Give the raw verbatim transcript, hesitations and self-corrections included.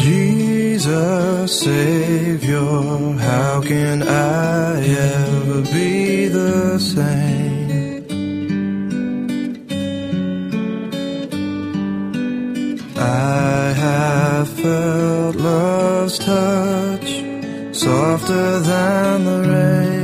Jesus, Savior, how can I ever be the same? I have felt love's touch, softer than the rain.